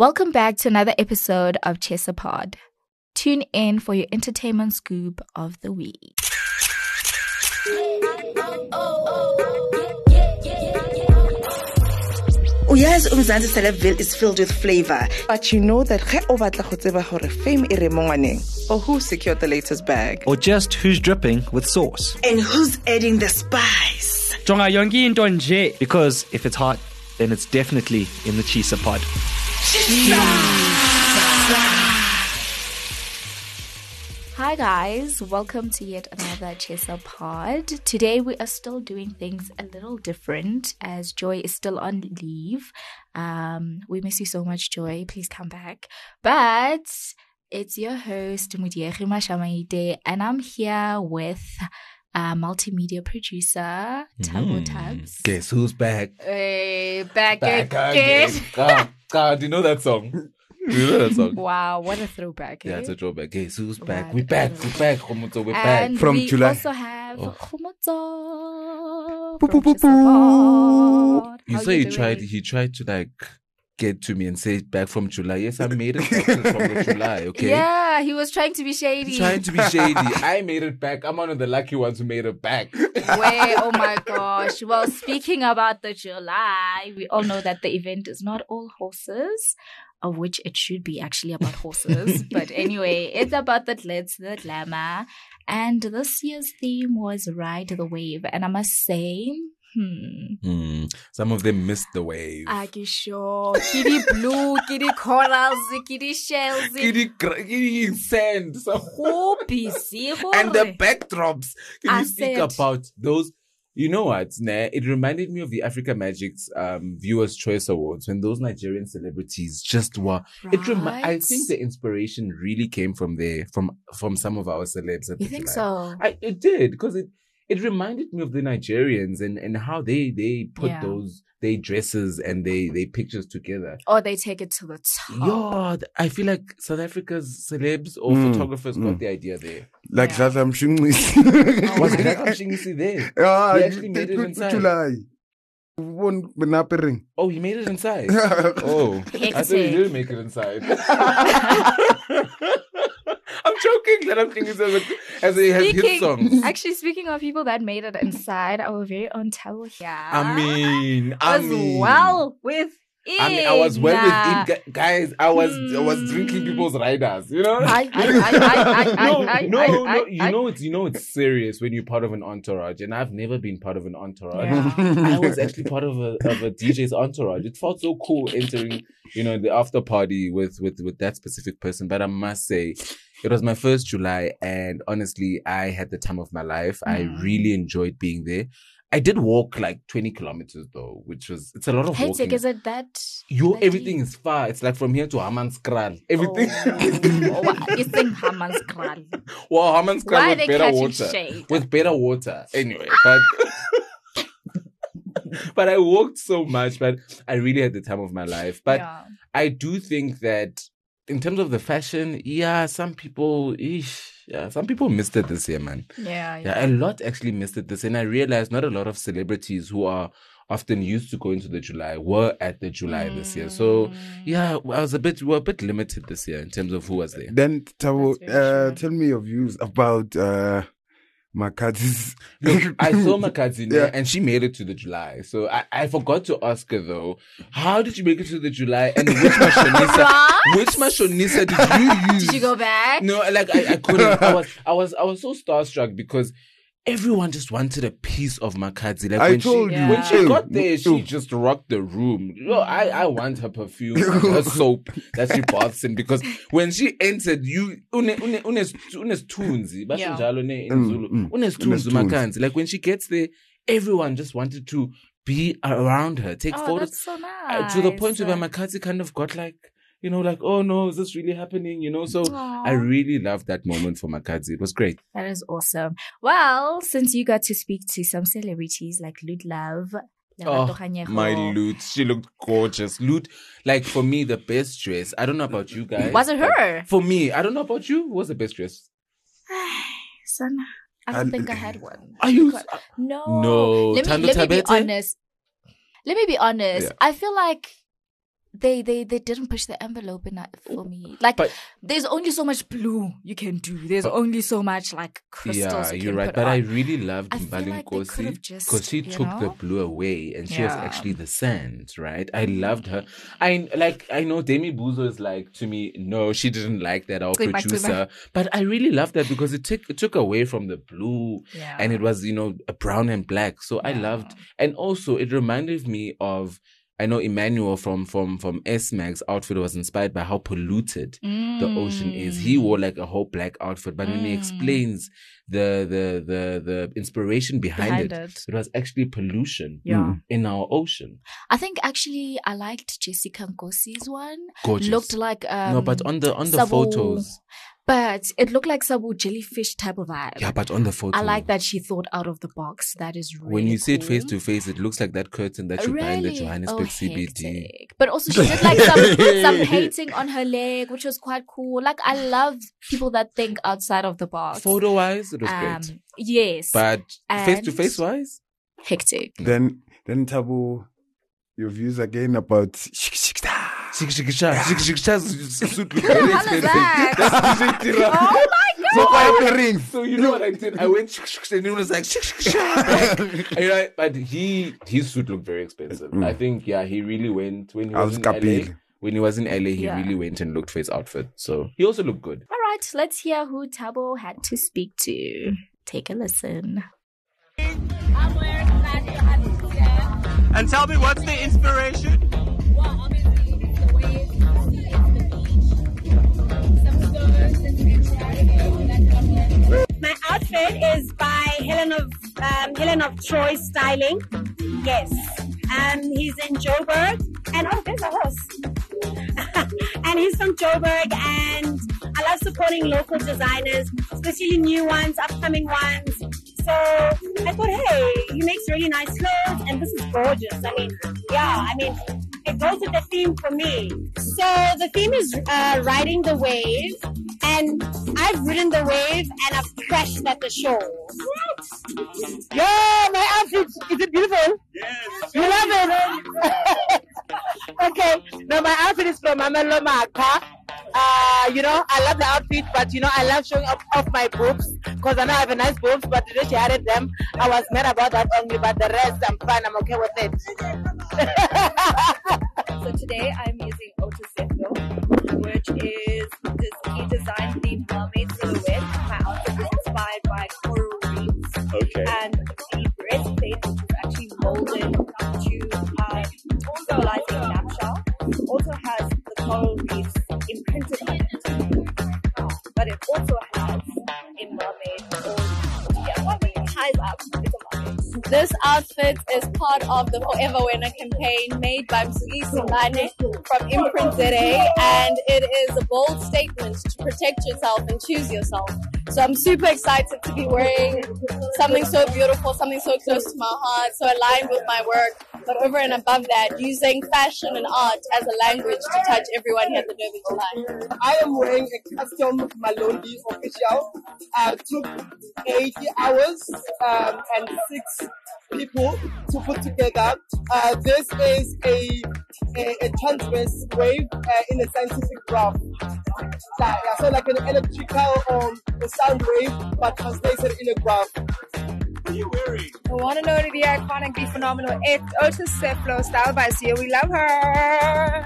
Welcome back to another episode of Chesa Pod. Tune in for your entertainment scoop of the week. Yes, Umzansi Celebville is filled with flavor. But you know that ge o batla go tseba gore fame e re mo ngwaneng, or who secured the latest bag, or just who's dripping with sauce, and who's adding the spice. Jonga yonke into nje. Because if it's hot, then it's definitely in the Chesa Pod. Hi guys, welcome to yet another Chesa Pod. Today we are still doing things a little different as Joy is still on leave. We miss you so much, Joy. Please come back. But it's your host, Mudiegi Mashamaite, and I'm here with multimedia producer, Tabo Tabs. Guess who's back? Hey, back again. God, do you know that song? You know that song? Wow, what a throwback. Yeah, it's a throwback. Guess who's back? Right. We're back. Khomotso, we're back. And From we July. also have Khomotso Boo, from boo, boo, Chesa Pod. You How say he doing? tried to like get to me and say back from July. Yes, I made it back from the July, okay? Yeah, he was trying to be shady. Trying to be shady. I made it back. I'm one of the lucky ones who made it back. Wait, oh my gosh. Well, speaking about the July, we all know that the event is not all horses, of which it should be actually about horses. But anyway, it's about the glitz, the glamour. And this year's theme was Ride the Wave. And I must say, Some of them missed the wave. Akisho, kitty blue, kitty corals, kitty shells, Kitty sand. who busy, And the backdrops. Can I you speak said- about those? You know what, nah? It reminded me of the Africa Magic's Viewers' Choice Awards when those Nigerian celebrities just were. I Right. think the inspiration really came from there, from some of our celebs. At You the think July. so? It did, because it reminded me of the Nigerians and how they put Yeah. their dresses and they pictures together. Or they take it to the top. Yeah, I feel like South Africa's celebs or photographers got the idea there. Like Yeah. Zaza Mshungisi. Was Ghada Mshingisi there? Yeah, He actually made it inside. July. Won benapering. Oh, he made it inside. Oh, I thought he didn't make it inside. I'm joking that I'm thinking as he has hit songs. Actually, speaking of people that made it inside, our very own Tabo here. I mean, was well with it. I was well with it, guys. I was drinking people's riders, you know. No, you know it's serious when you're part of an entourage, and I've never been part of an entourage. Yeah. I was actually part of a DJ's entourage. It felt so cool entering, the after party with that specific person. But I must say, it was my first July, and honestly, I had the time of my life. I really enjoyed being there. I did walk like 20 kilometers though, it's a lot of walking. Is it that? Everything is far. It's like from here to Hammanskraal. Everything. It's in Hammanskraal. Well, Hammanskraal Why with they better catching water. shade? With better water. Anyway, but I walked so much, but I really had the time of my life. But Yeah. I do think that in terms of the fashion, some people missed it this year, man. Yeah. A lot actually missed it this year. And I realized not a lot of celebrities who are often used to going to the July were at the July this year. So we're a bit limited this year in terms of who was there. Then Tabo, That's very true. tell me your views about Makadi's. Look, I saw Makadzi Yeah. and she made it to the July. So I forgot to ask her though, how did you make it to the July and which mashonisa did you use? Did you go back? No, like I couldn't. I was so starstruck because everyone just wanted a piece of Makadzi. Like I when told she, you. when she Yeah. got there, she just rocked the room. I want her perfume, and her soap that she baths in, because when she entered, unes tunzi, Yeah. unes tunzi Makadzi. Like when she gets there, everyone just wanted to be around her, take Oh, photos. that's so nice. To the point where Makadzi kind of got like, oh no, is this really happening? So Aw. I really loved that moment for Makadzi. It was great. That is awesome. Well, since you got to speak to some celebrities like Lud Love, Lerato Kganyago. My Lute. She looked gorgeous. Lute, like for me, the best dress. I don't know about you guys. Was it her? For me, I don't know about you. Who was the best dress? Son, I don't think I had one. Are you? No. No. Let Thando me be Tabete? honest. Let me be honest. Yeah. I feel like they didn't push the envelope enough for me. Like, But- there's only so much blue you can do. There's only so much like crystals. Yeah, you you're can right. put But I on. really loved I feel Mbali like they could Nkosi have just, because she you took the know? blue away and she was Yeah. actually the sand, right? I loved her. I know Demi Buzo is like, to me, no, she didn't like that, our Clean back, clean producer. But I really loved that because it took away from the blue Yeah. and it was, a brown and black. So I loved, and also it reminded me of, I know Emmanuel from S-Mag's outfit was inspired by how polluted the ocean is. He wore like a whole black outfit, but when he explains the inspiration behind it was actually pollution in our ocean. I think actually I liked Jessica Nkosi's one. Gorgeous. Looked like No, but on the Sabu- photos. But it looked like Sabu jellyfish type of vibe. Yeah, but on the photo. I like that she thought out of the box. That is really When you see it cool. face to face, it looks like that curtain that you buy in the Johannesburg CBD. hectic. But also she did like some painting on her leg, which was quite cool. Like, I love people that think outside of the box. Photo wise, it was great. Yes. But face to And- face wise, hectic. Then Tabu, your views again about suit looked very expensive. that? That's DJ Tira. Oh my god. So you know what I did? I went and it was like but his suit looked very expensive. I think he really went when he was in LA. When he was in LA, he really went and looked for his outfit. So he also looked good. All right, let's hear who Tabo had to speak to. Take a listen. And tell me, what's the inspiration? Well, obviously, the way some stones and my outfit is by Helen of Troy Styling. Yes. He's in Joburg. And there's a horse. And he's from Joburg, and I love supporting local designers, especially new ones, upcoming ones. So I thought, hey, he makes really nice clothes, and this is gorgeous. It goes with the theme for me. So the theme is riding the wave, and I've ridden the wave, and I've crashed at the shore. What? Yeah, my outfit, is it beautiful? Yes. You love it? Okay, now my outfit is from Amelo Maka. I love the outfit, but I love showing off my boobs because I know I have a nice boobs, but today she added them. I was mad about that only, but the rest I'm fine. I'm okay with it. So today I'm using Otis Seflo, which is he designed the mermaid silhouette. My outfit is inspired by coral reefs. Okay. And the breastplate is actually molded to symbolizing nutshell. Also has the coral reefs imprinted on it. But it also has a mermaid. It ties up. It's a mermaid. This outfit is part of the Forever Winner campaign made by Msugisi Mane from Imprint ZA, and it is a bold statement to protect yourself and choose yourself. So I'm super excited to be wearing something so beautiful, something so close to my heart, so aligned with my work. But over and above that, using fashion and art as a language to touch everyone here at the Derby July. I am wearing a custom Malondi official. Took 80 hours and 6 people to put together. This is a transverse wave in a scientific graph. So like an electrical or a sound wave, but translated in a graph. What are you wearing? The one and only, the iconic, the phenomenal Otis Seflo, style by Sia. We love her.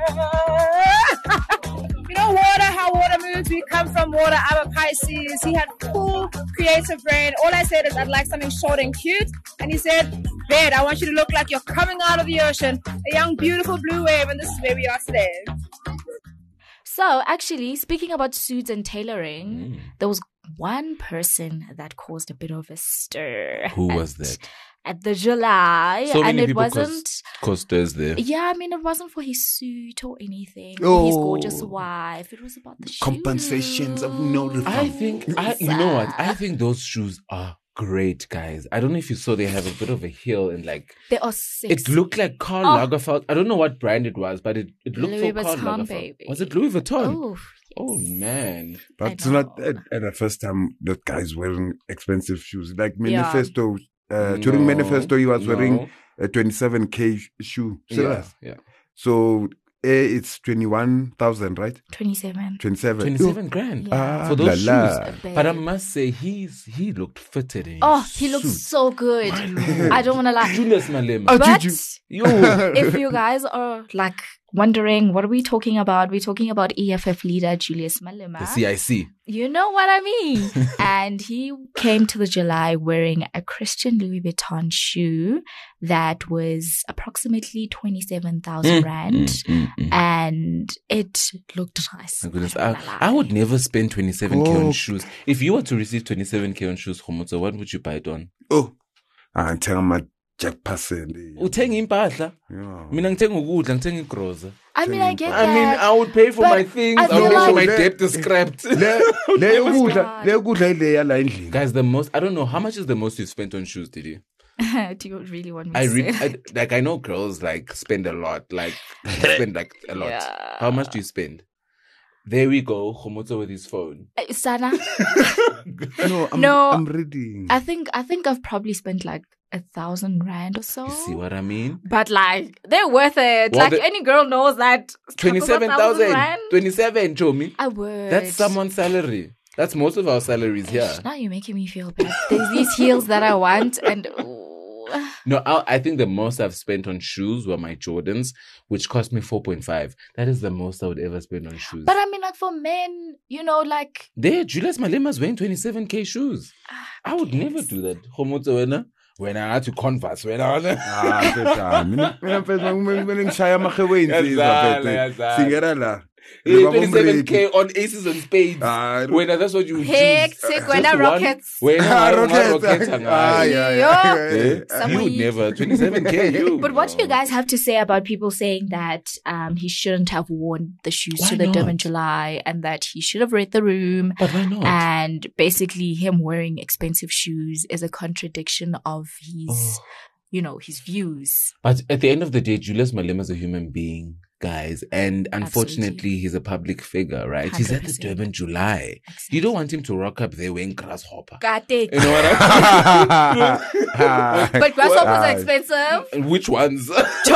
Water, how water moves. We come from water. I'm a Pisces. He had full creative brain. All I said is I'd like something short and cute. And he said, Bed, I want you to look like you're coming out of the ocean. A young, beautiful blue wave. And this is where we are today. So, actually, speaking about suits and tailoring, there was one person that caused a bit of a stir. Who was that? At the July. So and many it people wasn't. Caused there. Yeah, it wasn't for his suit or anything. Oh. His gorgeous wife. It was about the shoes. Compensations of no refund. You know what? I think those shoes are great, guys. I don't know if you saw, they have a bit of a heel and like they are sexy. It looked like Karl Lagerfeld. I don't know what brand it was, but it looked Louis so Karl Vuitton, Lagerfeld. baby. Was it Louis Vuitton? Oh, yes. Oh man! But it's not at the first time that guy's wearing expensive shoes. Like Manifesto, during Manifesto, he was wearing a 27K shoe. Serious. Yeah. So it's 21,000, right? 27. 27 grand Yeah. for those la. shoes. But I must say, he looked fitted in. Oh, his he looks suit. so good. I don't want to lie. Julius Malema. But Yo. if you guys are like wondering what are we talking about, we're talking about EFF leader Julius Malema. The CIC. You know what I mean. And he came to the July wearing a Christian Louis Vuitton shoe that was approximately 27,000 rand. And it looked nice. My goodness, I would never spend 27k on shoes. If you were to receive 27k on shoes, Khomotso, what would you buy it on? Oh, I'm telling my Jack Passende. Uthenga impahla. Mina ngithenga ukudla, ngithenga igroza. I mean, I get that. I mean, I would pay for my things. I would make sure my debt is scrapped. Guys, the most, I don't know, how much is the most you've spent on shoes, did you? Do you really want me to say? I know girls like spend a lot, like spend like a lot. Yeah. How much do you spend? There we go, Khomotso with his phone. Sana? No, I'm reading. I think I've probably spent like 1,000 rand or so. You see what I mean? But like, they're worth it. Well, like any girl knows that. 27,000. rand. 27, Chomi. I would. That's someone's salary. That's most of our salaries here. Now you're making me feel bad. There's these heels that I want and... No, I think the most I've spent on shoes were my Jordans, which cost me 4.5. That is the most I would ever spend on shoes. But I mean, like for men, you know, like... There, Julius Malema's wearing 27k shoes. I would never do that. Khomotso, when I had to Converse, when I was... Hey, 27k on aces and spades. When that's what you hectic, when I rockets. When rockets. You would never 27k. You. But what do you guys have to say about people saying that he shouldn't have worn the shoes Why to the not? Durban July and that he should have read the room? But why not? And basically, him wearing expensive shoes is a contradiction of his, you know, his views. But at the end of the day, Julius Malema is a human being, guys. And unfortunately, he's a public figure, right? 100%. He's at the Durban July. Exactly. You don't want him to rock up there wearing grasshopper. Got it. You know what I mean? But grasshoppers are expensive. And which ones?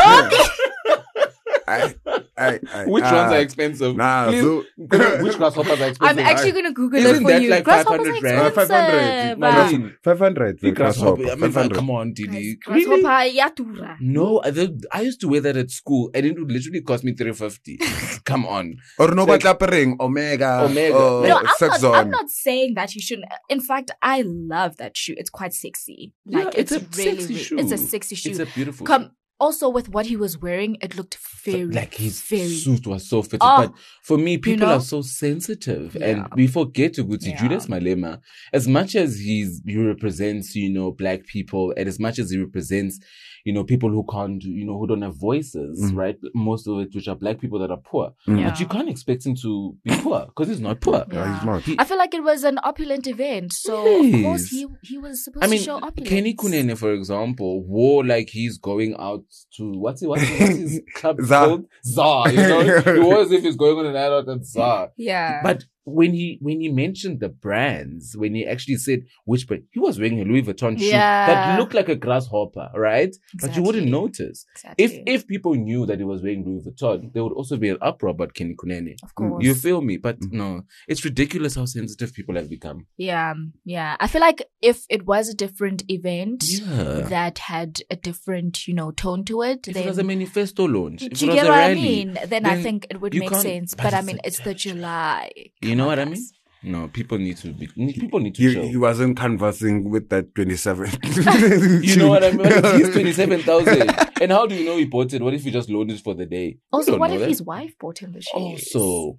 Which ones are expensive? Which grasshoppers are expensive? I'm actually going to Google Isn't it for that you. like Grasshoppers 500 are rand? expensive. 500. Grasshopper. I mean, come on, Didi. Grasshopper, yatura. No, I used to wear that at school and it would literally cost me 350. Come on. Or no, but Omega. No, I'm Sexon. not saying that you shouldn't. In fact, I love that shoe. It's quite sexy. Like Yeah, it's a really, sexy shoe. It's a sexy shoe. It's a beautiful shoe. Also, with what he was wearing, it looked like his very suit was so fitted. Oh, but for me, people you know? are so sensitive, Yeah. and we forget to go to Yeah. Julius Malema. As much as he represents, black people, and as much as he represents, people who can't, who don't have voices, right? Most of it, which are black people that are poor. Yeah. But you can't expect him to be poor because he's not poor. Yeah. He's not. I feel like it was an opulent event, so of course he was supposed to show opulence. Kenny Kunene, for example, wore like he's going out to what's his club Zar. called? Zar, he wore as if he's going on a night out at Zar. Yeah. But when he mentioned the brands, when he actually said which brand, he was wearing a Louis Vuitton shoe that looked like a grasshopper, right? But you wouldn't notice. Exactly. If people knew that he was wearing Louis Vuitton, there would also be an uproar about Kenny Kunene. Of course. You feel me? But no, it's ridiculous how sensitive people have become. Yeah. I feel like if it was a different event that had a different, tone to it, If then it was a manifesto launch, if do it you was get a what I rally, mean? Then I think it would you make can't- sense. but But I it's mean, a- it's the July. You know what I mean? No, people need to chill. He wasn't conversing with that 27. You know what I mean? He's 27,000. And how do you know he bought it? What if he just loaned it for the day? We Also, don't what know if that. his wife bought him the shoes?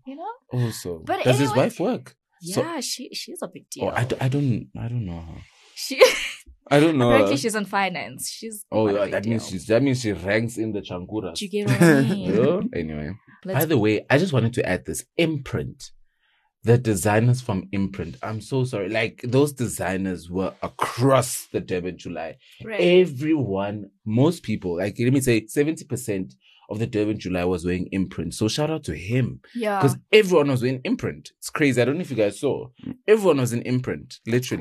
Also. But Does his anyway, wife work? Yeah, she's a big deal. I don't know her. She I don't know. apparently her. she's in finance. She's Oh quite a yeah, big that means she ranks in the Changuras. Do you get what I mean? Yeah? Anyway. Let's- By the way, I just wanted to add this. Imprint. The designers from Imprint. I'm so sorry. Like, those designers were across the Durban July. Right. Everyone, most people, like, let me say 70% of the Durban July was wearing Imprint. So shout out to him. Yeah. Because everyone was wearing Imprint. It's crazy. I don't know if you guys saw. Everyone was in Imprint, literally. Cool.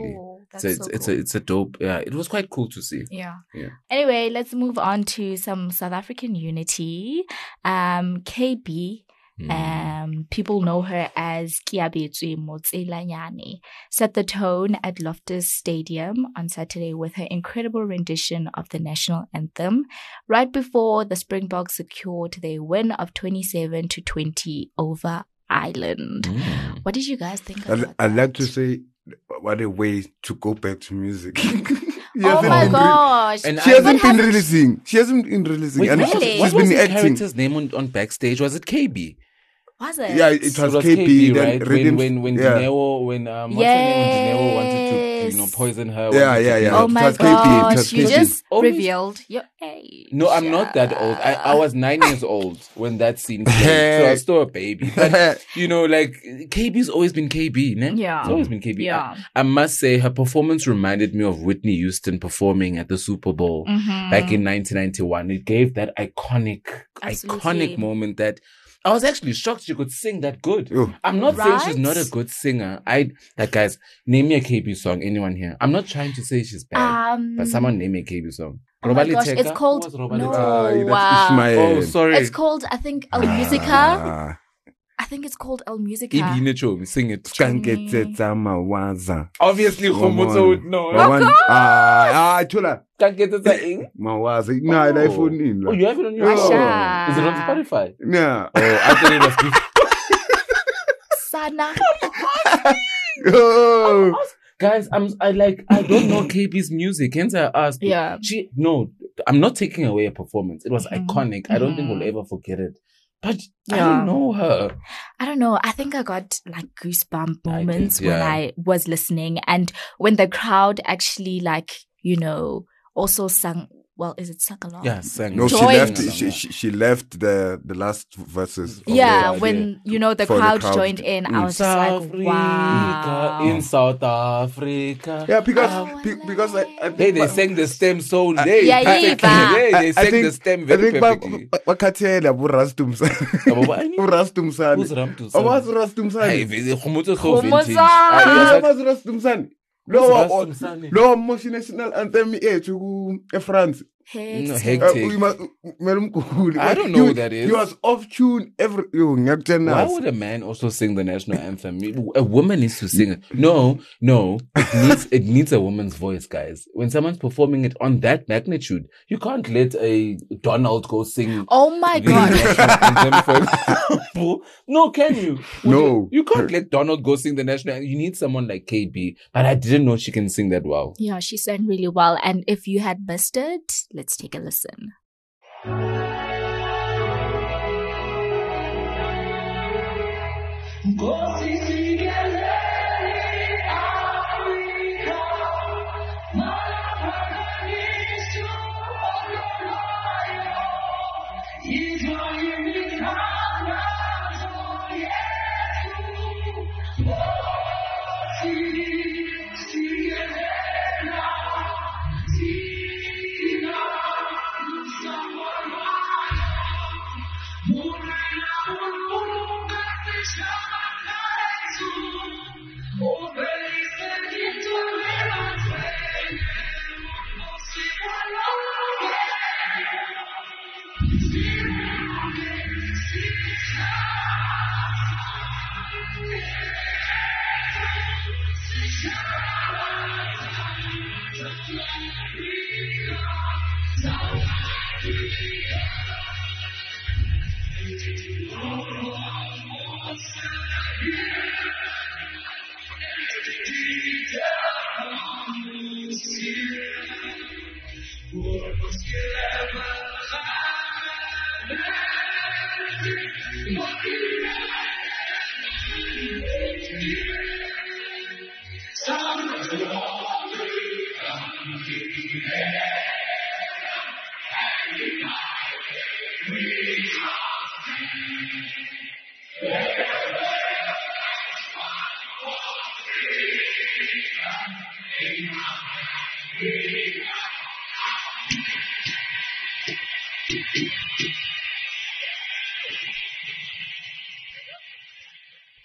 That's So so it's cool. a dope. Yeah, it was quite cool to see. Yeah. Yeah. Anyway, let's move on to some South African unity. KB. People know her as Kiabetswe Motselanyane, set the tone at Loftus Stadium on Saturday with her incredible rendition of the national anthem right before the Springboks secured their win of 27-20 over Ireland. What did you guys think about I'd like to say, what a way to go back to music. Oh my gosh. And She hasn't been releasing. She hasn't been releasing. Wait, And what Really? was she's been the acting. character's name on backstage? Was it KB? Was it? Yeah, it was KB. Then right? Rhythm- When yeah. Dineo, when what's her name? When Dineo wanted to poison her. Yeah, wanted to yeah, kill yeah. her. Oh It my was KB, it was gosh, you KB. just Only- revealed your age. No, I'm not that old. I was 9 years old when that scene played, so I was still a baby. But, like, KB's always been KB, ne? Yeah. It's always been KB. Yeah. I must say, her performance reminded me of Whitney Houston performing at the Super Bowl back in 1991. It gave that iconic Absolutely. moment that I was actually shocked she could sing that good. Oh. I'm not saying she's Right? not a good singer. Guys, name me a KB song. Anyone here? I'm not trying to say she's bad, but someone name me a KB song. Oh my Robali gosh, Teka? it's called Who was Robali no, Teka? That's Ishmael. Oh, sorry. It's called, I think, El Musica. Ah. I think it's called El Musica. Ibine Chomi, sing it. Kangetsetsa mawaza. Obviously, Khomotso would know. Chola. Kangetsetsa ing? Mawaza. No, I phone in. Oh, you have it on your Rasha. phone? Is it on Spotify? Yeah. Oh, I thought it was Sana. Oh. Guys, I don't know KB's music. Hence I asked. Yeah. I'm not taking away a performance. It was iconic. I don't think we'll ever forget it. But I Yeah. don't know her. I don't know. I think I got like goosebump moments when yeah. I was listening, and when the crowd actually also sang. Well, is it sung along? Yeah, sang. No, Joined. she left the last verses. of Yeah, the- when the For the crowd crowd. joined in, I was just South like, Africa, wow. in South Africa. Yeah, because I Hey, think they sang the stem so late. Yeah, yeah, perfectly. but- Hey, they I sang think- the stem I very think perfectly. Wakathela Abobani? Urastumsani. Who's Ramtusani? Oh, what's Rastumsani? Hey, Khomotso so Khomotso. vintage. Ah, What's Rastumsani? Who's Rastumsani? Lo national anthem ethu eFrance. No, Hectic. hectic. I don't know who that is. He was off tune every. Why would a man also sing the national anthem? A woman needs to sing it. No. It needs a woman's voice, guys. When someone's performing it on that magnitude, you can't let a Donald go sing. Oh my the god. national anthem, for example. No, can you? No. You can't let Donald go sing the national anthem. You need someone like KB. But I didn't know she can sing that well. Yeah, she sang really well. And if you had missed it, let's take a listen.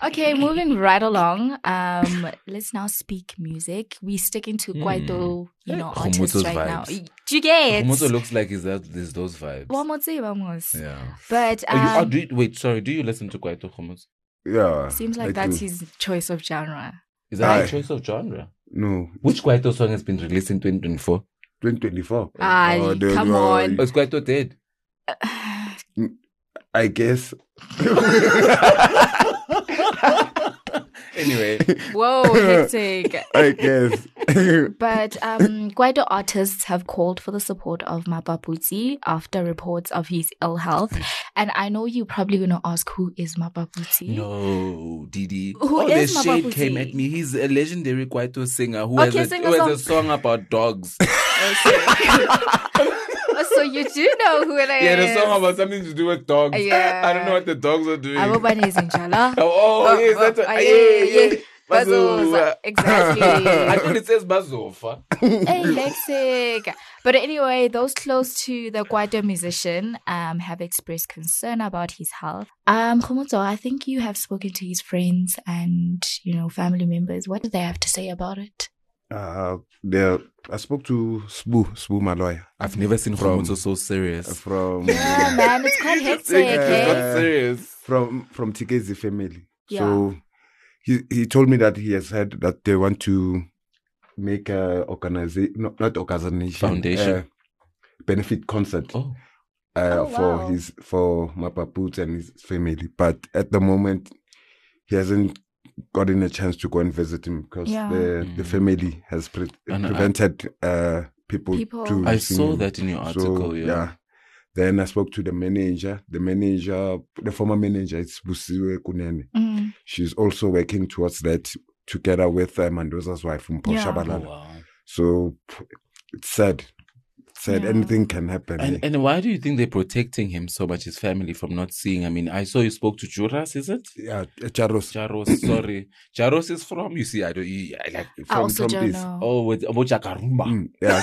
Okay, moving right along. Let's now speak music. We're sticking to Kwaito, artists Khomotso's right now. vibes. Do you get? Khomotso looks like there's those vibes. Vamos. Yeah. But do you listen to Kwaito Khomotso? Yeah. seems like that's his choice of genre. Is that your choice of genre? No. Which Kwaito song has been released in 2024? 2024. Come on. Is Kwaito dead? I guess. Anyway. Whoa, hectic. I guess. But Kwaito artists have called for the support of Mapaputsi after reports of his ill health. And I know you're probably going to ask, who is Mapaputsi? No, Didi. Who is the shade Mapaputsi? came at me. He's a legendary Kwaito singer who Okay, has sing a a has a song about dogs. So you do know who it is. Yeah, the song about something to do with dogs. Yeah. I don't know what the dogs are doing. Abobane is in Jala. Yes, that's yeah. Bazofa. Exactly. I thought it says Bazofa. Hey, hectic. But anyway, those close to the Kwaito musician have expressed concern about his health. Khomotso, I think you have spoken to his friends and, family members. What do they have to say about it? I spoke to Sbu, my lawyer. I've never seen Khomotso so serious. Yeah, man, it's quite hectic. serious. From Tikezi family. Yeah. So he told me that he has heard that they want to make a foundation benefit concert for Mapaputsi and his family. But at the moment, he hasn't gotten a chance to go and visit him because the family has prevented people to. I saw that in your article. So, Then I spoke to the manager. The former manager is Busiwe Kunene. She's also working towards that together with Mandoza's wife from Shabalala. Oh, wow. So it's sad. Anything can happen. And why do you think they're protecting him so much, his family, from not seeing? I mean, I saw you spoke to Juras, is it? Yeah, Charos, sorry. Charos is from, you see, I also don't know. Oh, with Chakarumba. Yeah.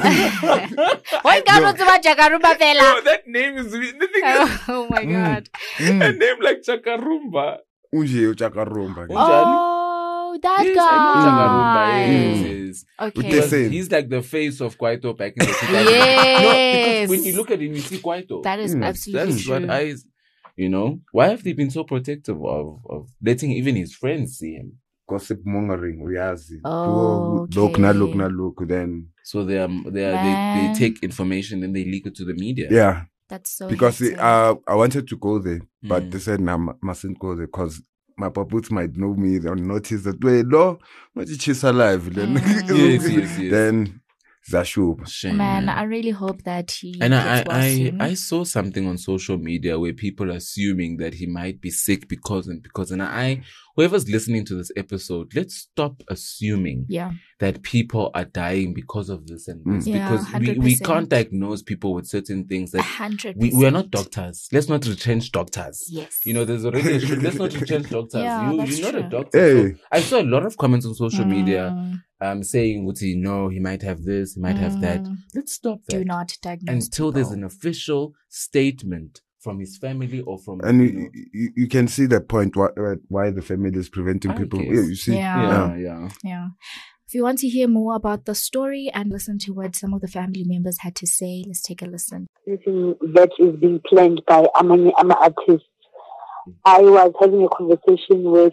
Why can't Chakarumba fella? No, that name is the thing. Oh my God. A name like Chakarumba. Unje Chakarumba. Oh, that yes, guy. I know Chakarumba. Yes. Okay. He's like the face of Kwaito back in the 2000s. Yes. No, because when you look at him, you see Kwaito. That is absolutely That's true. what why have they been so protective of letting even his friends see him? Gossip mongering, Riazi. Oh, look. Then so they take information and they leak it to the media. Yeah, that's so because I wanted to go there, but Mm. they said I mustn't go there because my paputs might know me and notice that she's alive. Then Yes. then Zashub. Shame. Man, I really hope that he And gets well soon. I saw something on social media where people are assuming that he might be sick because whoever's listening to this episode, let's stop assuming that people are dying because of this and this, because we can't diagnose people with certain things that 100%. we are not doctors. Let's not retrench doctors. Yes. There's already a let's not retrench doctors. Yeah, that's you're not a true. doctor. Hey. So I saw a lot of comments on social media saying, no, he might have this, he might have that. Let's stop that. Do not diagnose Until there's people. an official statement from his family or from... And you can see the point why the family is preventing people. guess. Yeah, you see. Yeah. If you want to hear more about the story and listen to what some of the family members had to say, let's take a listen. Everything that is being planned by Amanye artists. I was having a conversation with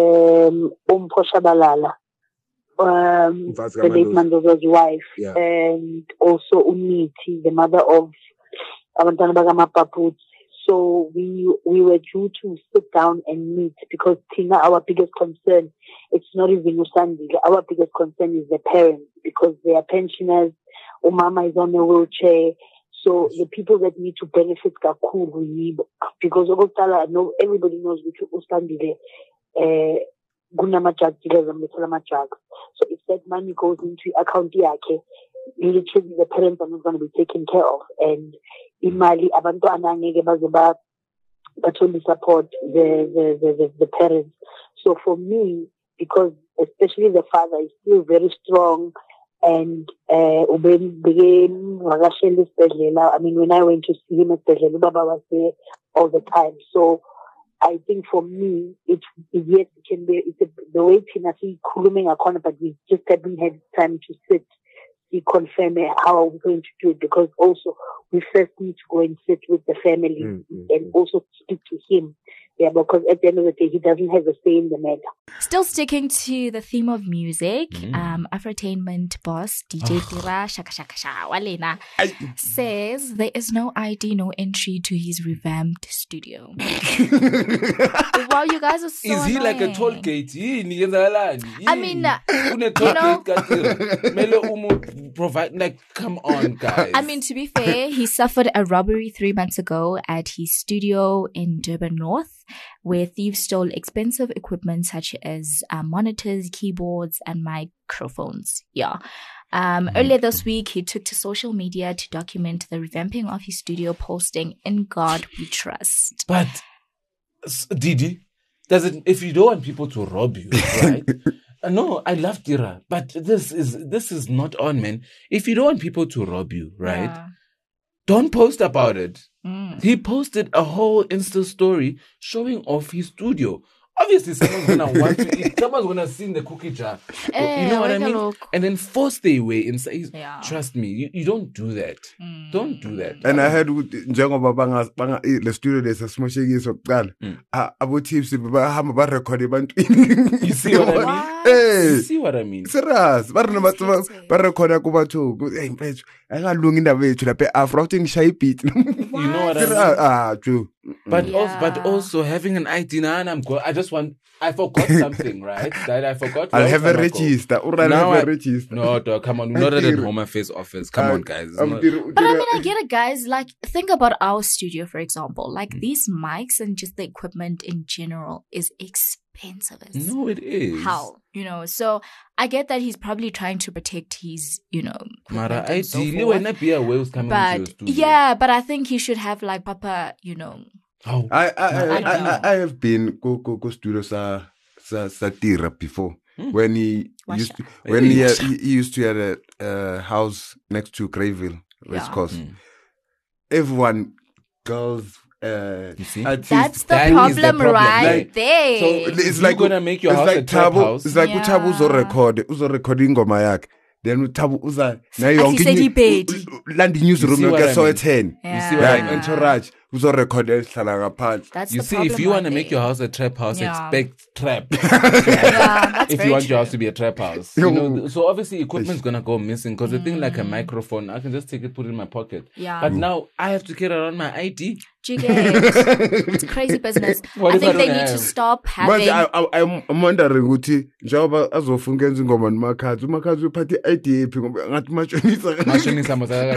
Shabalala, the late Mandoza's wife, and also Uniti, the mother of Abantwana Mapaputsi. So we were due to sit down and meet because Tina, our biggest concern, it's not even Usandile. Our biggest concern is the parents because they are pensioners. Umama is on a wheelchair. So the people that need to benefit kakhulu because everybody knows which Usandile gunama drug dealers and metalama drugs. So if that money goes into account yake, literally the parents are not going to be taken care of. And imali abantwana angeke baze bathole support the parents. So for me, because especially the father is still very strong and I mean when I went to see him at Baba was there all the time. So I think for me, yes, it can be, the way Tina see Kuluming Akona, but we just haven't had time to sit, confirm how we're going to do it, because also we first need to go and sit with the family and also speak to him. Yeah, because at the end of the day, he doesn't have a say in the matter. Still sticking to the theme of music, Afrotainment boss DJ Tira Shaka Shaka Shaka Walena says there is no ID, no entry to his revamped studio. Wow, you guys are so Is he annoying. like a toll gate? I mean, provide, like, come on, guys. I mean, to be fair, he suffered a robbery 3 months ago at his studio in Durban North, where thieves stole expensive equipment such as monitors, keyboards, and microphones. Yeah. Earlier this week, he took to social media to document the revamping of his studio, posting, "In God We Trust." But, Didi, if you don't want people to rob you, right? No, I love Tira, but this is not on, man. If you don't want people to rob you, right? Yeah. Don't post about it. He posted a whole Insta story showing off his studio. Obviously, someone's gonna want to eat. Someone's gonna see in the cookie jar. You know what I mean? Look. And then force their way inside. Yeah. Trust me, you don't do that. Don't do that. And I heard njengoba banga the studio there's a small shake sokuqala. Abo tips bahamba ba record ebantwini. You see what I mean? Hey. You see what I mean? Serious. Ba record ku batho. Hey mfethu, akalungi indaba yethu lapha Afro uthi ngishaye beat. You know what I mean? True. But also having an ID now, and I forgot something, right? That I forgot. I'll have a register. No, dog, come on. We're not at a Home Affairs office. Come on, guys. But I mean, I get it, guys. Like, think about our studio, for example. Like, these mics and just the equipment in general is expensive. No, it is. How? So I get that he's probably trying to protect his, Mara, ideally, when a beer whales coming to your studio. Yeah, but I think he should have, like, proper, Oh. I have been go studio sa Tira before when he used to have a house next to Greyville, West Coast. Everyone, girls. You see? That's the problem right there. So it's like gonna make your house a trap house. It's like Utabu uzo recording ngoma yakhe. Then Utabu uza na yonke landing newsroom you saw at 10. You see what I mean? Entourage uzo record ehlala ngaphandle. That's you the see, problem if you want to make your house a trap house, expect trap. That's if you want your house to be a trap house, so obviously equipment's gonna go missing because the thing like a microphone, I can just take it, put it in my pocket. Yeah. But now I have to carry around my ID. It's crazy business. I think they need to stop having. I'm wondering ukuthi njengoba azofunga enza ingoma noMakhadzi uphathe ID ephi ngoba ngathi mashonisa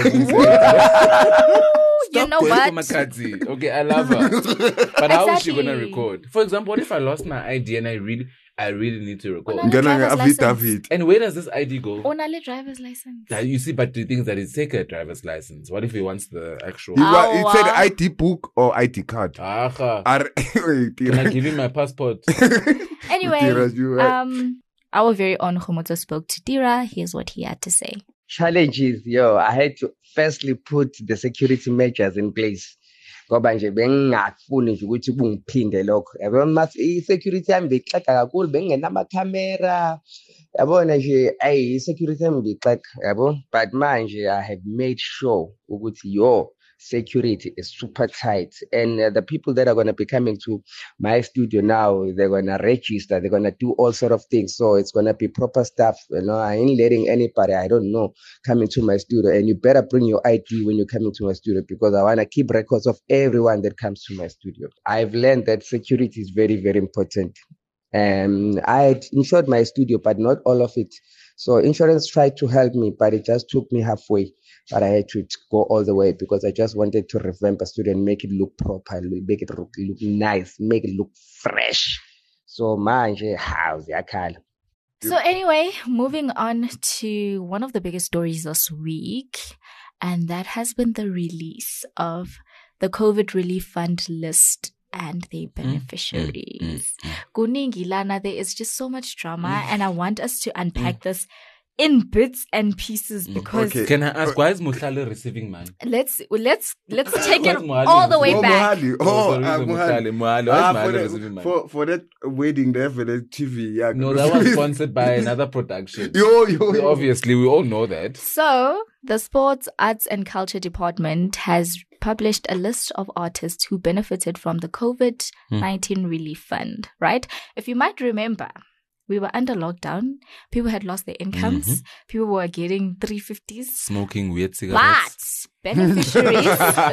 You know what? Okay, I love her. But how is she gonna record? For example, what if I lost my ID and I really need to record? And where does this ID go? Only driver's license. You see, but the thing is that it's take a driver's license. What if he wants the actual? He said ID book or ID card. Can I give him my passport? Anyway, our very own Khomotso spoke to Tira. Here's what he had to say. Challenges, I had to firstly put the security measures in place. Ngoba nje bengingafuni nje ukuthi kungiphinde lokho. Yabona mase i-security yami bexaka kakhulu bengingenama camera. Yabona nje i-security yami bexaka, yabo. But manje I have made sure ukuthi your security is super tight, and the people that are going to be coming to my studio now, they're going to register, they're going to do all sort of things, so it's going to be proper stuff. I ain't letting anybody I don't know coming to my studio, and you better bring your ID when you're coming to my studio because I want to keep records of everyone that comes to my studio. I've learned that security is very, very important. I had insured my studio, but not all of it. So insurance tried to help me, but it just took me halfway. But I had to go all the way because I just wanted to revamp a studio and make it look proper, make it look nice, make it look fresh. So manje, how's your call? So anyway, moving on to one of the biggest stories this week, and that has been the release of the COVID Relief Fund list and their beneficiaries. Kuningi Lana, there is just so much drama, and I want us to unpack this in bits and pieces because Can I ask why is Muhlale receiving money? let's take it all the way back. For that wedding there for the TV. Yeah. No, that was sponsored by another production. Yo. Obviously, we all know that. So the Sports, Arts and Culture Department has published a list of artists who benefited from the COVID-19 relief fund, right? If you might remember, we were under lockdown. People had lost their incomes. People were getting 350s. Smoking weird cigarettes. But beneficiaries,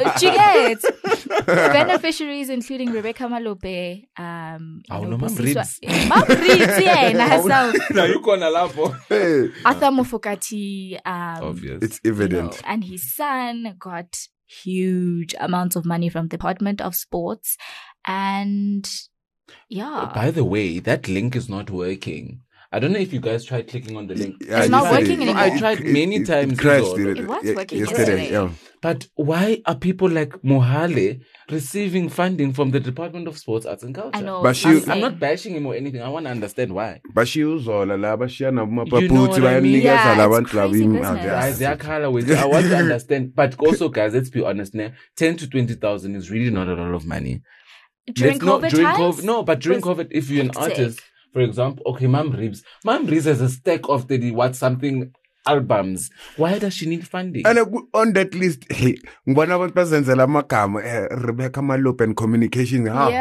beneficiaries including Rebecca Malope, Mom Reeves. Mom Reeves, yeah, herself. Now you gonna laugh. Arthur Mofokati, obvious. It's evident. And his son got huge amounts of money from the Department of Sports. And yeah. By the way, that link is not working. I don't know if you guys tried clicking on the link. It's not working anymore. I tried many times. It crashed. It was working yesterday. Yeah. But why are people like Mohale receiving funding from the Department of Sports, Arts and Culture? I know. But I'm not bashing him or anything. I want to understand why. But she was all la but she na Yeah, it's crazy business. I want to understand. But also, guys, let's be honest. 10 to 20,000 is really not a lot of money. During COVID times? But during COVID, if you're an artist, for example, okay, Mom Reeves has a stack of 30-something albums. Why does she need funding? And on that list, hey, one of the persons Rebecca Malope and communication. So, and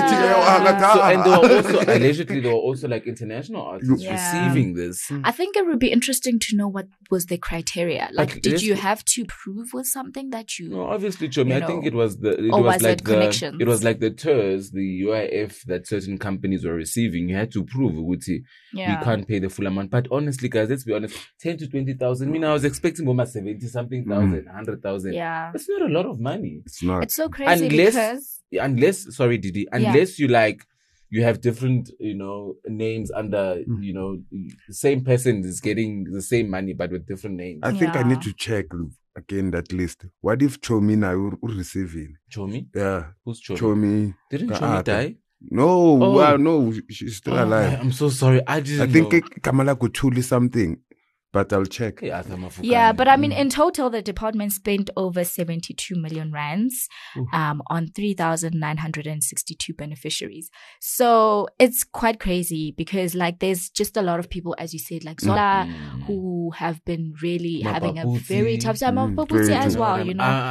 allegedly there were also like international artists receiving this. I think it would be interesting to know what was the criteria. Like, did you have to prove with something that you? No, obviously, Chomi. I think it was connections? It was like the tours, the UIF that certain companies were receiving. You had to prove, we can't pay the full amount. But honestly, guys, let's be honest. 10 to 20,000. I mean, I was expecting almost 70-something thousand, 100,000. Yeah, it's not a lot of money. It's not. It's so crazy unless sorry, Didi, unless you have different, names under, the same person is getting the same money but with different names. I think I need to check again that list. What if Chomi now receiving? Chomi? Yeah. Who's Chomi? Chomi. Didn't Chomi die? No, no, she's still alive. I'm so sorry. I think Kamala Kuchuli something. But I'll check. Yeah, but I mean, in total, the department spent over 72 million rands on 3,962 beneficiaries. So it's quite crazy because, like, there's just a lot of people, as you said, like Zola, who have been really having a very tough time. Mapaputsi as well,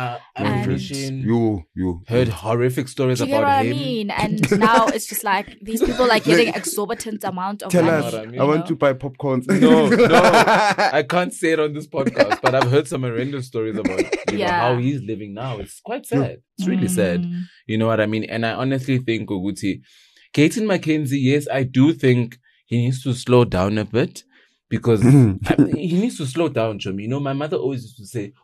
You heard horrific stories about him. You know what I mean? And now it's just like these people are getting exorbitant amount of money. Tell us, I want to buy popcorn. No. I can't say it on this podcast, but I've heard some horrendous stories about how he's living now. It's quite sad. It's really sad. You know what I mean? And I honestly think, Oguti, Gayton McKenzie, yes, I do think he needs to slow down a bit because he needs to slow down, Chomi. My mother always used to say,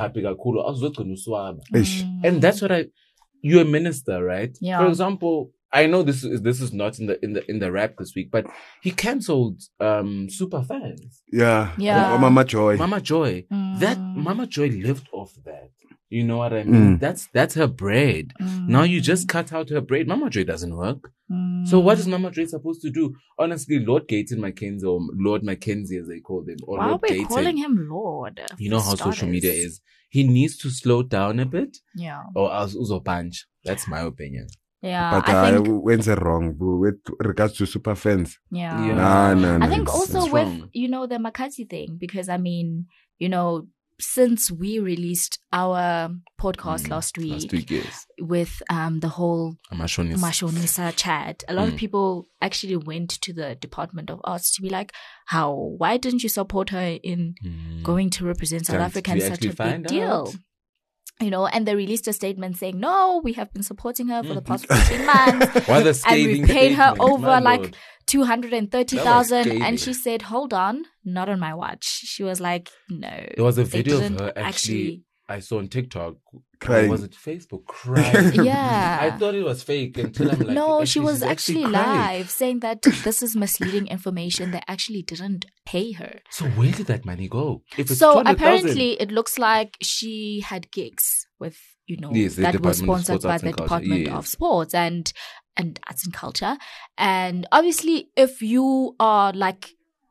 and that's what you're a minister, right? Yeah. For example, I know this is not in the rap this week, but he cancelled super fans. Yeah. Mama Joy. That Mama Joy lived off that. You know what I mean? That's her bread. Now you just cut out her bread. Mama Joy doesn't work. So what is Mama Joy supposed to do? Honestly, Lord Gayton McKenzie, or Lord Mackenzie as they call them, or why Lord are we Gayton, calling him Lord? You know how social media is. He needs to slow down a bit. Yeah. Or else uzo punch. That's my opinion. Yeah, but I think when's it wrong with regards to super fans? Yeah. No, I think also with the Makati thing, because I mean, since we released our podcast last week yes. with the whole Mashonisa chat, a lot of people actually went to the Department of Arts to be like, why didn't you support her in going to represent South Africa in such a big deal? And they released a statement saying, no, we have been supporting her for the past 15 months. And we paid her over like 230,000. And she said, hold on, not on my watch. She was like, no. There was a video of her actually I saw on TikTok. Crying. Or was it Facebook? Crying. Yeah. I thought it was fake until I'm like, no, she was actually live saying that this is misleading information. They actually didn't pay her. So where did that money go? If it's so apparently it looks like she had gigs with, that was sponsored by the Department of Sports and Arts and Culture. And obviously if you are like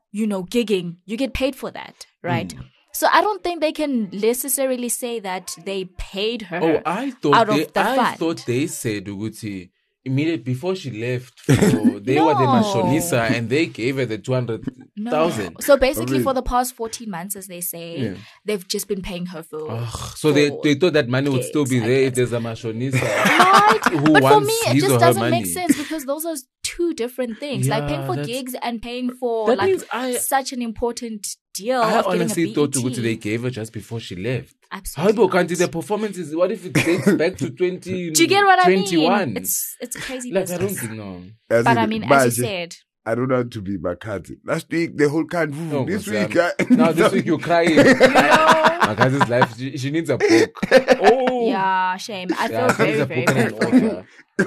gigging, you get paid for that, right? So I don't think they can necessarily say that they paid her I thought they said Uguti immediately before she left. They were the mashonisa and they gave her the 200,000. No. So basically, for the past 14 months, as they say, they've just been paying her for. So they thought that money would still be there if there's a mashonisa right? who but wants for me, it his or just her doesn't money. make sense because those are two different things. Like paying for gigs and paying for such an important deal. I of honestly getting a thought BET. they gave her just before she left. Absolutely. How can't the performances? What if it dates back to 20? Do you get what 21? I mean? It's crazy. Like I don't think no. But I mean, as you said. I don't want to be Makazi. Last week, the whole country. This week, this week you're crying. Makazi's life, she needs a book. Oh, yeah, shame. I feel very, very bad.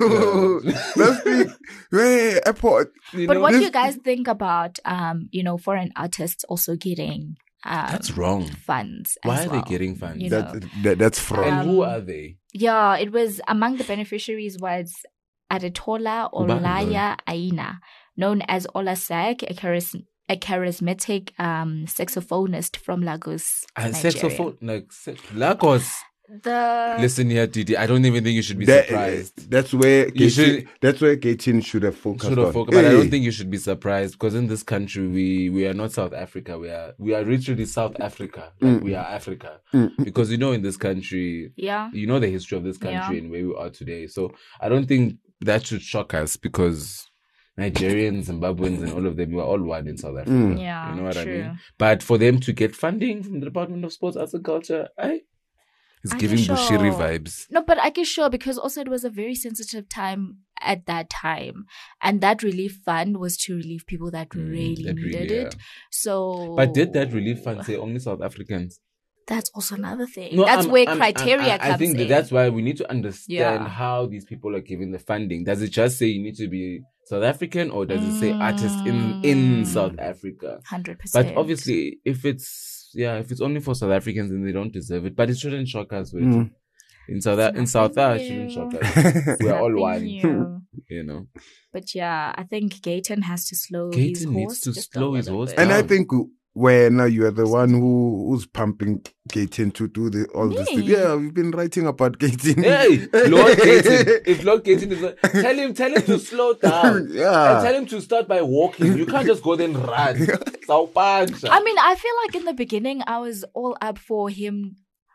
Last week, airport. But what do you guys think about, foreign artists also getting? That's wrong. Funds. Why are they getting funds? That's fraud. And who are they? Yeah, it was among the beneficiaries was Adetola Olaya Aina, known as Olasak, a charismatic saxophonist from Lagos. Saxophone, Lagos. Listen here, Didi. I don't even think you should be surprised. That's where Gaten should have focused. But I don't think you should be surprised because in this country we are not South Africa. We are literally South Africa. Like we are Africa. Because in this country, you know the history of this country and where we are today. So I don't think that should shock us because Nigerians, Zimbabweans, and all of them, we are all one in South Africa. Yeah, you know what I true. mean? But for them to get funding from the Department of Sports, Arts and Culture, it's giving Bushiri vibes. No, but I guess sure, because also it was a very sensitive time at that time. And that relief fund was to relieve people that really needed it. So, but did that relief fund say only South Africans? That's also another thing. No, that's where criteria comes in. I think that's why we need to understand how these people are giving the funding. Does it just say you need to be South African or does it say artist in South Africa? 100%. But obviously, if it's only for South Africans, then they don't deserve it. But it shouldn't shock us. In South Africa, it shouldn't shock us. We're all one. But yeah, I think Gaten has to slow his horse. Needs to slow his horse down. And I think when you are the one who's pumping Gaten to do all this thing. Yeah, we've been writing about Gaten. Hey, Lord Gaten. If Lord Gaten is not, tell him to slow down. And tell him to start by walking. You can't just go then run. I mean, I feel like in the beginning I was all up for him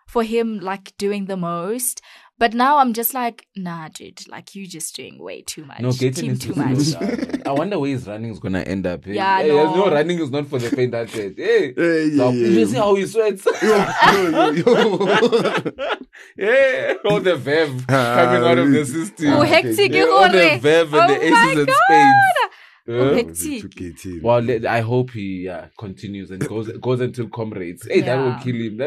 like doing the most. But now I'm just like, nah, dude, like you just doing way too much. No, Gaten is too much. I wonder where his running is gonna end up. Yeah, no, running is not for the faint-hearted. You see how he sweats? All the verve coming out of the system. Oh, hectic! All the verve and the aces and spades. Well, I hope he continues and goes until comrades. Hey, that will kill him.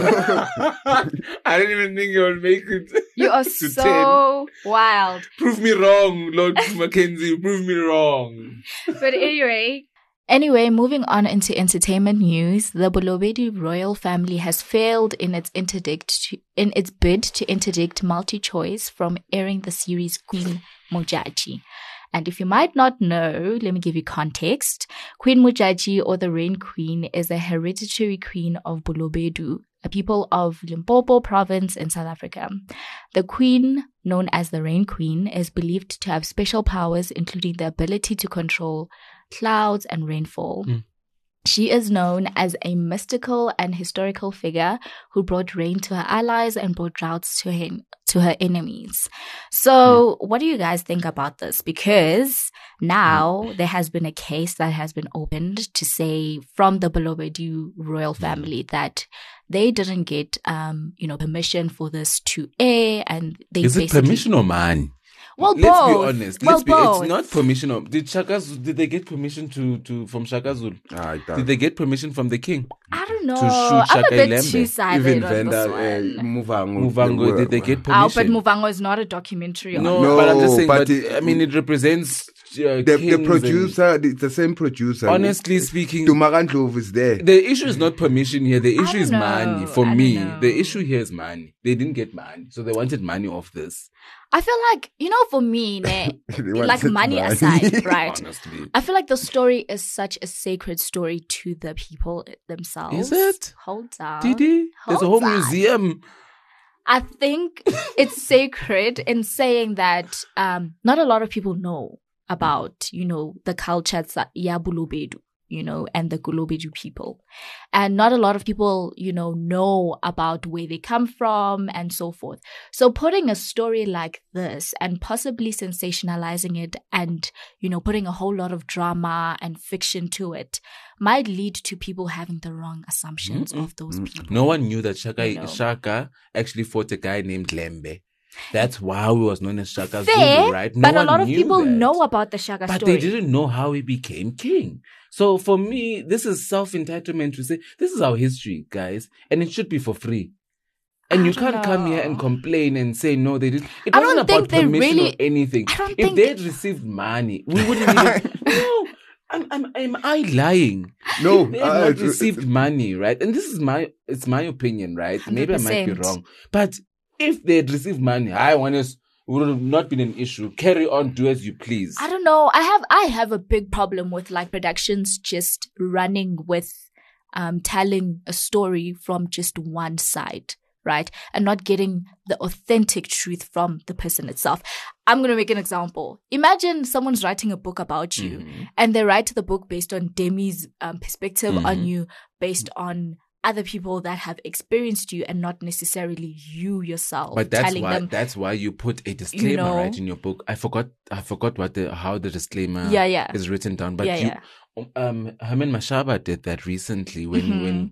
I don't even think he will make it. You are so 10. Wild. Prove me wrong, Lord Mackenzie. Prove me wrong. But anyway, moving on into entertainment news, the Bolobedu royal family has failed in its bid to interdict MultiChoice from airing the series Queen Mojaji. And if you might not know, let me give you context. Queen Mojaji, or the Rain Queen, is a hereditary queen of Bolobedu, a people of Limpopo province in South Africa. The queen, known as the Rain Queen, is believed to have special powers, including the ability to control clouds and rainfall. She is known as a mystical and historical figure who brought rain to her allies and brought droughts to her enemies. So what do you guys think about this? Because now there has been a case that has been opened to say from the Bolobedu royal family that they didn't get permission for this to air, and they is it permission or money? Well, let's both. be honest. It's not permission. Did they get permission from Shaka Zulu? Did they get permission from the king? I don't know. To shoot Shaka I'm a bit Ilembe? two-sided on this one. Muvango, did they get permission? But Muvango is not a documentary. No, but I'm just saying. But it represents the producer, the same producer. Honestly speaking, Tumagandlov is there. The issue is not permission here. The issue is money. For me, the issue here is money. They didn't get money, so they wanted money off this. I feel like, for me, like money aside, right? Honestly. I feel like the story is such a sacred story to the people themselves. Is it? Hold on. Didi? There's a whole museum. I think it's sacred in saying that not a lot of people know about, the cultures that Yabulubedu, and the Gulubedu people. And not a lot of people, know about where they come from and so forth. So putting a story like this and possibly sensationalizing it and, putting a whole lot of drama and fiction to it might lead to people having the wrong assumptions of those people. No one knew that Shaka actually fought a guy named Lembe. That's why he was known as Shaka Zulu, right? But a lot of people know about the Shaka story. But they didn't know how he became king. So for me, this is self-entitlement to say, this is our history, guys, and it should be for free. And you can't come here and complain and say, no, they didn't. It wasn't about permission or anything. If they had received money, we wouldn't even... No, am I lying? No. They had not received money, right? And this is it's my opinion, right? 100%. Maybe I might be wrong. But if they had received money, would have not been an issue. Carry on, do as you please. I don't know. I have a big problem with productions just running with telling a story from just one side, right? And not getting the authentic truth from the person itself. I'm going to make an example. Imagine someone's writing a book about you and they write the book based on Demi's perspective on you, based on other people that have experienced you and not necessarily you yourself. But that's why you put a disclaimer right in your book. I forgot how the disclaimer is written down. But Herman Mashaba did that recently when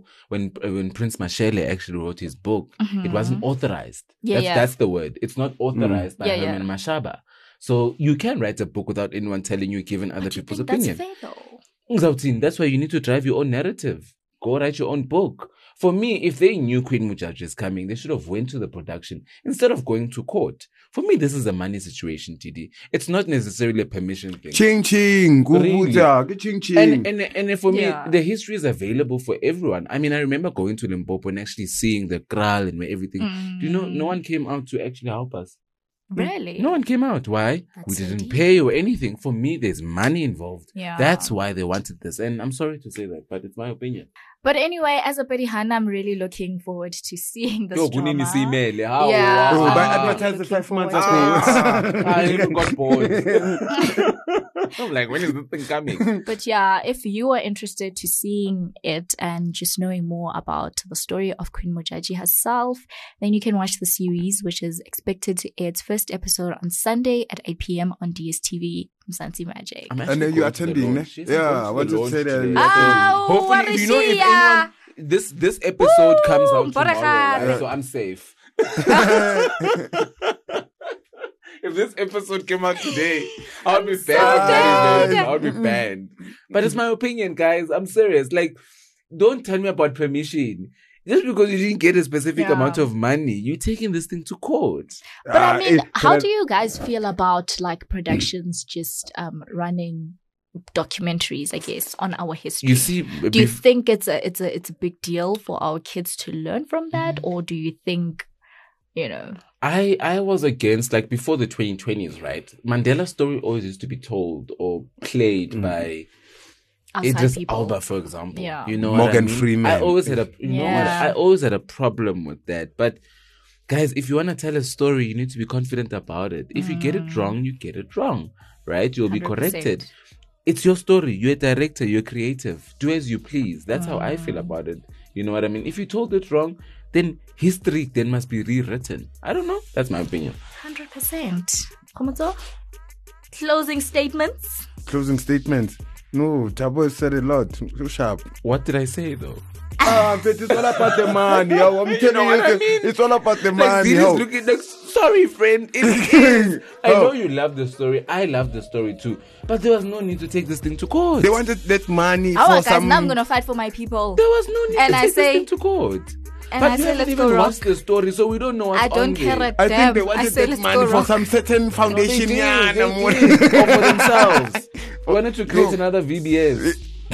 Prince Mashele actually wrote his book. It wasn't authorized. That's the word. It's not authorized by Herman Mashaba. So you can write a book without anyone telling you, given other people's opinion. That's fair though. That's why you need to drive your own narrative. Go write your own book. For me, if they knew Queen Mujaji is coming, they should have went to the production instead of going to court. For me, this is a money situation, TD. It's not necessarily a permission thing. Ching ching, really. Ching ching. And for me, the history is available for everyone. I mean, I remember going to Limpopo and actually seeing the kraal and everything. No one came out to actually help us. Really? No one came out. Why? We didn't pay or anything. For me, there's money involved. Yeah. That's why they wanted this. And I'm sorry to say that, but it's my opinion. But anyway, as a Perihana, I'm really looking forward to seeing this drama. Advertise the 5 months ago. I even got bored. I'm like, when is this thing coming? But yeah, if you are interested to seeing it and just knowing more about the story of Queen Mujaji herself, then you can watch the series, which is expected to air its first episode on Sunday at 8 p.m. on DSTV. Mzansi Magic. And then you're attending, yeah, I want to say that. Hopefully, if anyone, this episode comes out tomorrow, right? So I'm safe. If this episode came out today, I would be banned. I would be banned. But it's my opinion, guys. I'm serious. Like, don't tell me about permission. Just because you didn't get a specific amount of money, you're taking this thing to court. But I mean, how do you guys feel about productions just running documentaries, I guess, on our history? You see, do you think it's a big deal for our kids to learn from that, or do you think, I was against, before the 2020s, right? Mandela's story always used to be told or played by Idris Elba, for example. Yeah. You know, Morgan Freeman. I always had a problem with that. But guys, if you want to tell a story, you need to be confident about it. If you get it wrong, you get it wrong, right? You'll be 100%. Corrected. It's your story. You're a director. You're creative. Do as you please. That's how I feel about it. You know what I mean? If you told it wrong, then history then must be rewritten. I don't know. That's my opinion. 100%. Komoto? Closing statements? No, Tabo said a lot. So sharp. What did I say though? But it's all about the money. I'm telling you, it's all about the money. Looking sorry, friend. It is. I know you love the story. I love the story too. But there was no need to take this thing to court. They wanted that money for guys, now I'm going to fight for my people. There was no need to take this thing to court. And But I we say, haven't let's even go rock. watched the story, so we don't know what's I don't on care there. a I damn. think they wanted say, that let's money go for rock. some certain foundation. They did. Or Or for themselves. We wanted to create another VBS.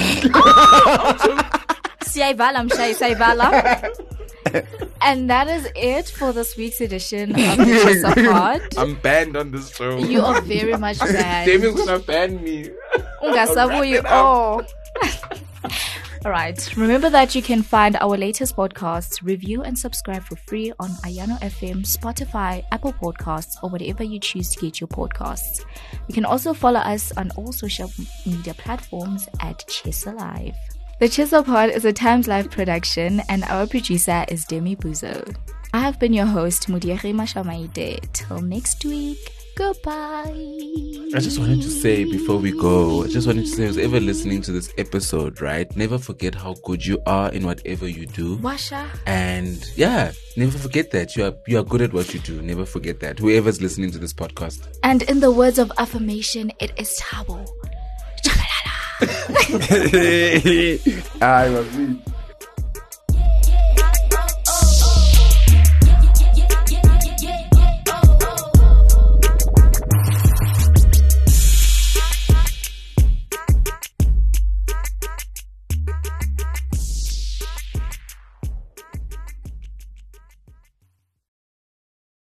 Siyayibala, Mshai, siyayibala. And that is it for this week's edition of the Chesa Pod. I'm banned on this show. You are very much banned. David's gonna ban me. Ungasabuyi. Oh. All right. Remember that you can find our latest podcasts, review and subscribe for free on Ayano FM, Spotify, Apple Podcasts, or whatever you choose to get your podcasts. You can also follow us on all social media platforms at Chesa Live. The Chesa Pod is a Times Live production, and our producer is Demi Buzo. I have been your host, Mudiere Mashamaide. Till next week, goodbye. I just wanted to say before we go, who's ever listening to this episode, right? Never forget how good you are in whatever you do. Washa. And yeah, never forget that. You are good at what you do. Never forget that. Whoever's listening to this podcast. And in the words of affirmation, it is Tabo. I was me.